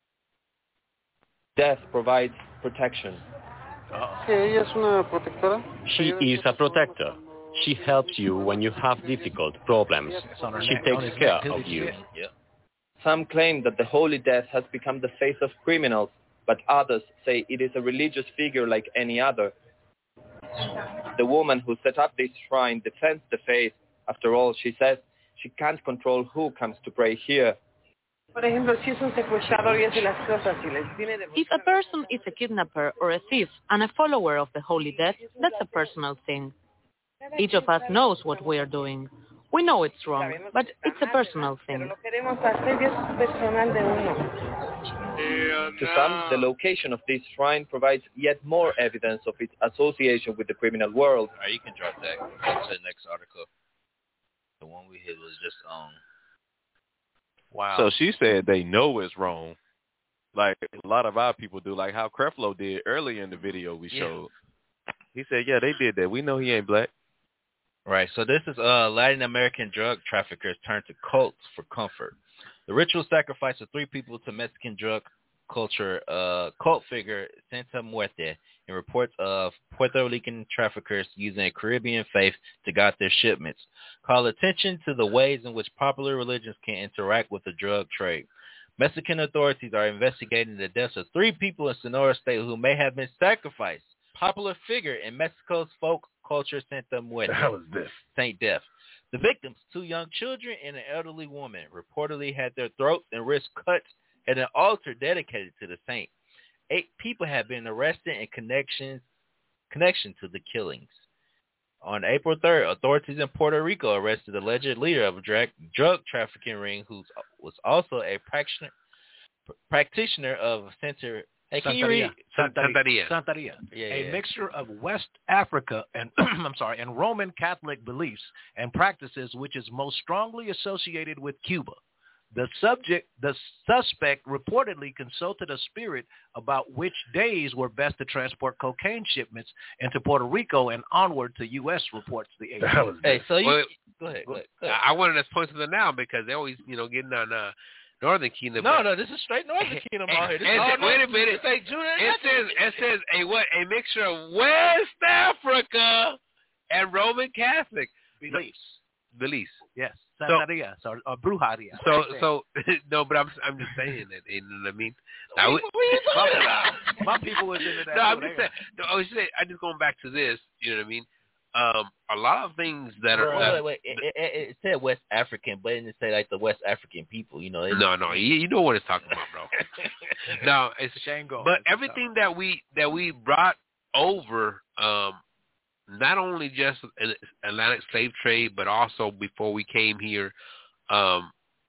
Death provides protection. She is a protector. She helps you when you have difficult problems. She takes care of you. Yeah. Some claim that the Holy Death has become the face of criminals, but others say it is a religious figure like any other. The woman who set up this shrine defends the faith. After all, she says she can't control who comes to pray here. If a person is a kidnapper or a thief and a follower of the Holy Death, that's a personal thing. Each of us knows what we are doing. We know it's wrong, but it's a personal thing. To some, the location of this shrine provides yet more evidence of its association with the criminal world. All right, you can drop that. Go to the next article. The one we hit was just Wow. So she said they know it's wrong, like a lot of our people do, like how Creflo did earlier in the video we showed. He said, yeah, they did that. We know he ain't black. Right. So this is Latin American drug traffickers turn to cults for comfort. The ritual sacrifice of 3 people to Mexican drug culture cult figure Santa Muerte, and reports of Puerto Rican traffickers using a Caribbean faith to guide their shipments, call attention to the ways in which popular religions can interact with the drug trade. Mexican authorities are investigating the deaths of 3 people in Sonora State who may have been sacrificed. Popular figure in Mexico's folk culture, Santa Muerte. The hell is this? Saint Death. The victims, 2 young children and an elderly woman, reportedly had their throats and wrists cut at an altar dedicated to the saint. 8 people have been arrested in connection to the killings. On April 3rd, authorities in Puerto Rico arrested the alleged leader of a drug trafficking ring who was also a practitioner of center. Hey, can you read? Santeria. Yeah. A mixture of West Africa and and Roman Catholic beliefs and practices, which is most strongly associated with Cuba. The suspect reportedly consulted a spirit about which days were best to transport cocaine shipments into Puerto Rico and onward to U.S. reports the agency. Hey, so you go ahead. I wanted to point to them now because they always, getting on Northern Kingdom. No, this is straight Northern Kingdom out here. Wait a minute. It says a mixture of West Africa and Roman Catholic beliefs. Yes. Santeria, or brujeria. So no, but I'm just saying that. You know what I mean? What are you talking about? My people was into that. No, I'm just saying. I just going back to this. You know what I mean? A lot of things that are. Wait. It said West African, but it didn't say like the West African people. You know. No. You know what it's talking about, bro. No, it's Shango. But everything that we brought over. Not only just Atlantic slave trade, but also before we came here to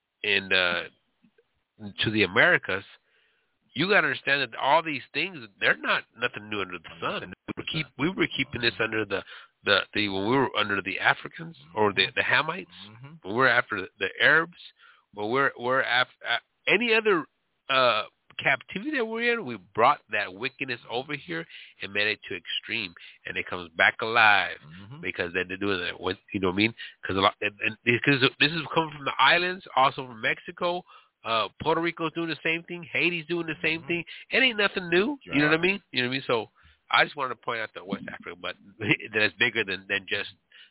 the Americas, you got to understand that all these things, they're not nothing new under the sun. We were keeping this under the when we were under the Africans or the Hamites, when we're after the Arabs, when we're after any other captivity that we're in, we brought that wickedness over here and made it to extreme, and it comes back alive because they're doing that. You know what I mean? Because this is coming from the islands, also from Mexico. Puerto Rico's doing the same thing. Haiti's doing the same thing. It ain't nothing new. You know what I mean? So I just wanted to point out that West Africa, but that's bigger than just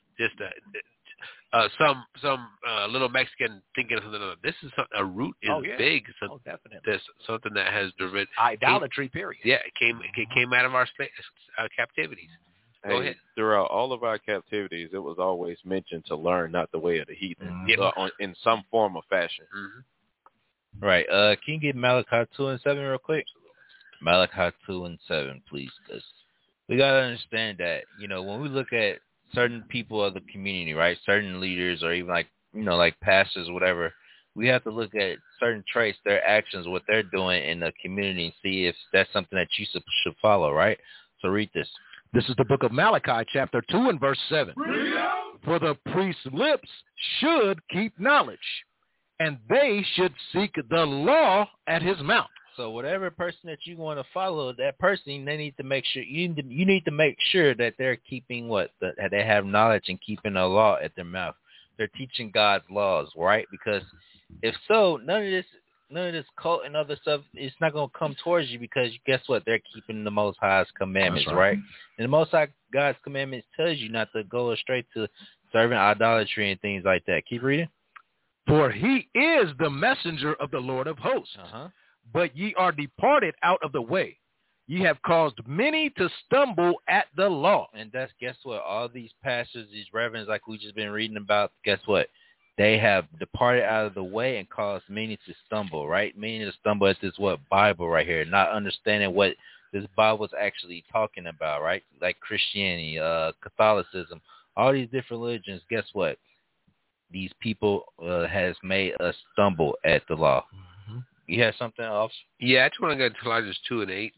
some little Mexican thinking of something. This is a root is big. So definitely. There's something that has driven idolatry. Period. Yeah, it came out of our captivities. Go ahead. Throughout all of our captivities, it was always mentioned to learn not the way of the heathen, in some form or fashion. Right. Can you get Malachi 2:7 real quick? Malachi 2:7, please, because we gotta understand that when we look at certain people of the community, right? Certain leaders or even like pastors or whatever, we have to look at certain traits, their actions, what they're doing in the community and see if that's something that you should follow, right? So read this. This is the book of Malachi, chapter 2 and verse 7. For the priest's lips should keep knowledge, and they should seek the law at his mouth. So whatever person that you want to follow, that person, they need to make sure you need to make sure that they're keeping that they have knowledge and keeping the law at their mouth. They're teaching God's laws, right? Because if so, none of this cult and other stuff, it's not going to come towards you because guess what? They're keeping the Most High's commandments, right? And the Most High God's commandments tells you not to go straight to serving idolatry and things like that. Keep reading. For he is the messenger of the Lord of hosts. But ye are departed out of the way. Ye have caused many to stumble at the law. And guess what? All these pastors, these reverends, like we just been reading about, guess what? they have departed out of the way and caused many to stumble, right? Many to stumble at this Bible right here, not understanding what this Bible is actually talking about, right? Like Christianity, Catholicism, all these different religions. Guess what? These people has made us stumble at the law. Mm-hmm. You have something else? Yeah, I just want to go to Colossians 2:8,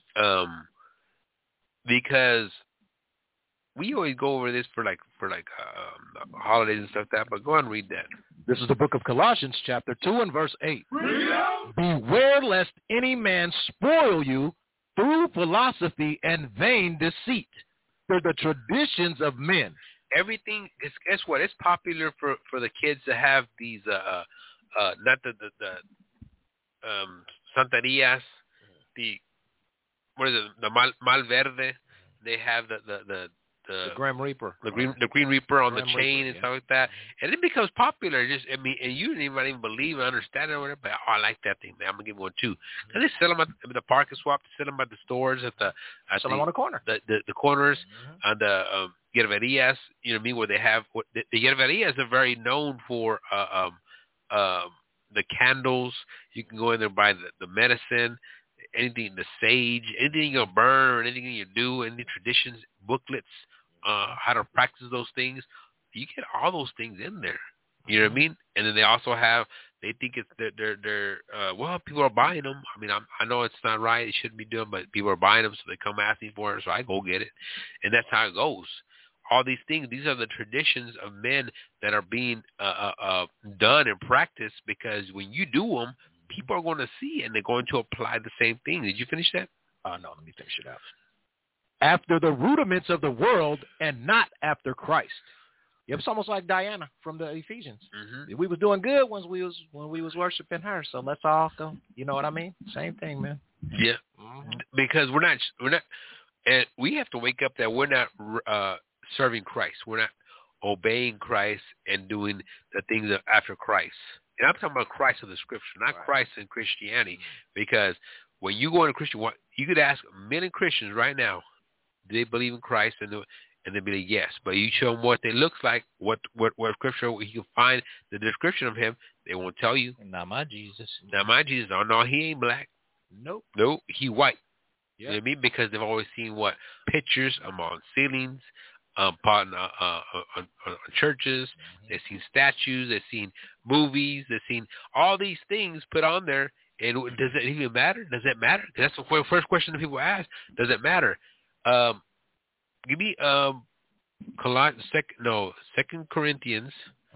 because we always go over this for holidays and stuff like that. But go on and read that. This is the book of Colossians, chapter 2 and verse 8. Beware lest any man spoil you through philosophy and vain deceit, for the traditions of men. Everything is, guess what? It's popular for the kids to have these not the Santerias, what is it, the Mal Verde. They have the Grim Reaper, the Green Reaper on Grim the chain Reaper, and stuff like that, and it becomes popular. Just and you didn't even believe and understand it or whatever. But I like that thing, man. I'm gonna give one too. And they sell them at the parking swap. They sell them at the stores sell them on the corner. The corners and the Gerverias. You know what I mean? Where they have the Gerverias are very known for the candles. You can go in there and buy the medicine, anything, the sage, anything you'll burn or anything you do, any traditions, booklets, how to practice those things. You get all those things in there. You know what I mean? And then they also have, they think it's they're well, people are buying them. I mean, I know it's not right. It shouldn't be doing, but people are buying them, so they come asking for it. So I go get it, and that's how it goes. All these things, these are the traditions of men that are being done and practiced, because when you do them, people are going to see and they're going to apply the same thing. Did you finish that? No, let me finish it out. After the rudiments of the world and not after Christ. It's almost like Diana from the Ephesians. Mm-hmm. We was doing good when we was worshiping her, so let's all go. You know what I mean? Same thing, man. Yeah, because we're not, and we have to wake up that we're not serving Christ. We're not obeying Christ and doing the things after Christ. And I'm talking about Christ of the Scripture, not Christ in Christianity. Because when you go into Christian, you could ask many Christians right now, do they believe in Christ? And they'll be like, yes. But you show them what they looks like, what Scripture, you can find the description of him, they won't tell you. Not my Jesus. Not my Jesus. Oh, no, he ain't black. Nope. No, he white. Yep. You know what I mean? Because they've always seen pictures on ceilings, on churches. They've seen statues. They've seen movies. They've seen all these things put on there. And does it even matter? Does it matter? That's the first question that people ask. Does it matter? Give me 2 Corinthians.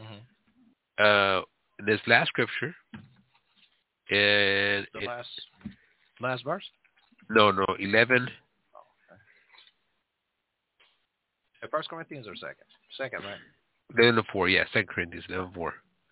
This last scripture. And the last verse? No, 11. At 1 Corinthians or second? Second, right? 11:4, yeah, 2 Corinthians 11:4.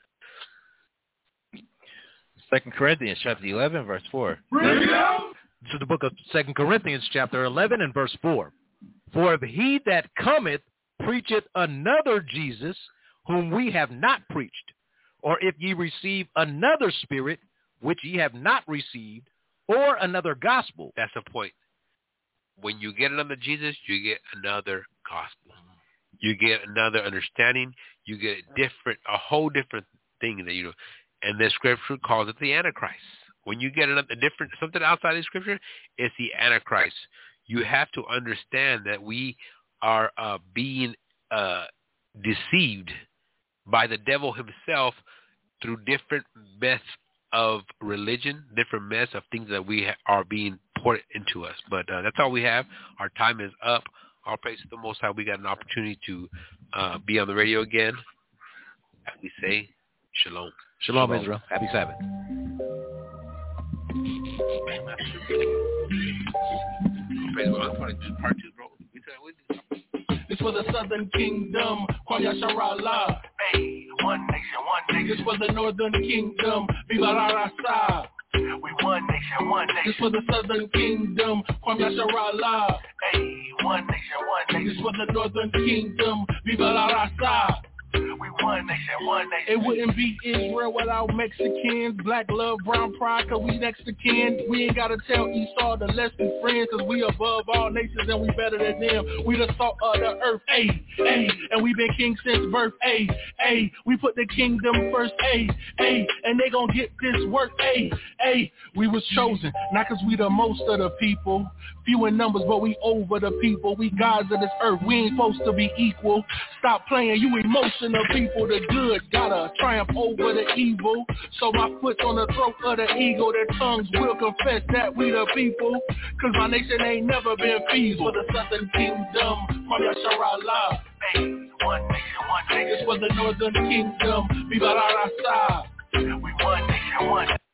2 Corinthians chapter 11, verse 4. This is the book of 2 Corinthians chapter 11 and verse 4. For if he that cometh preacheth another Jesus, whom we have not preached, or if ye receive another spirit, which ye have not received, or another gospel. That's the point. When you get another Jesus, you get another gospel. You get another understanding. You get a whole different thing that you know. And the scripture calls it the Antichrist. When you get something outside of scripture, it's the Antichrist. You have to understand that we are being deceived by the devil himself through different myths of religion, different myths of things that we are being poured into us. But that's all we have. Our time is up. All praise to the Most High. We got an opportunity to be on the radio again. As we say, shalom. Shalom, Israel. Happy Sabbath. This for the Southern Kingdom, Kwaya Sharala. Hey, one nation. This for the Northern Kingdom, Viva la Raza. We one nation. This for the Southern Kingdom, Kwaya Sharala. Hey, one nation. This for the Northern Kingdom, Viva la Raza. We one nation, one nation. It wouldn't be Israel without Mexicans. Black love, brown pride, cause we next to kin. We ain't gotta tell Esau to let's be friends, cause we above all nations and we better than them. We the salt of the earth, ayy, ayy. And we been king since birth, ayy, ayy. We put the kingdom first, ayy, ayy. And they gon' get this work, ayy, ayy. We was chosen, not cause we the most of the people. Few in numbers, but we over the people. We gods of this earth, we ain't supposed to be equal. Stop playing, you emotional people. The good gotta triumph over the evil. So my foot's on the throat of the eagle. Their tongues will confess that we the people. Cause my nation ain't never been feeble. For the southern kingdom, from Yashar Allah. Hey, one nation, one nation. This was the northern kingdom. Viva la raza. We one nation, one.